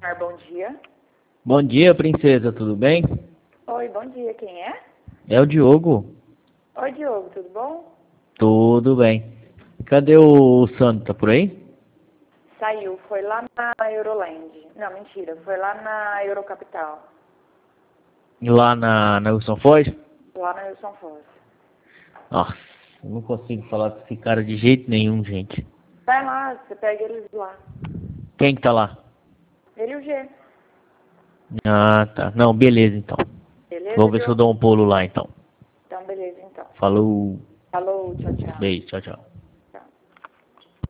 Bom dia. Bom dia, princesa, tudo bem? Oi, bom dia. Quem é? É o Diogo. Oi, Diogo, tudo bom? Tudo bem. Cadê o Sandro? Tá por aí? Saiu, foi lá na Euroland. Não, mentira, foi lá na Eurocapital. Lá na Wilson Foz? Lá na Wilson Foz. Nossa, eu não consigo falar com esse cara de jeito nenhum, gente. Vai lá, você pega eles lá. Quem que tá lá? Ele e o G. Ah, tá. Não, beleza então. Vou Beleza, ver se eu Diogo? dou um pulo lá então. Então, beleza, então. Falou. Falou, tchau, tchau. Beijo, tchau, tchau.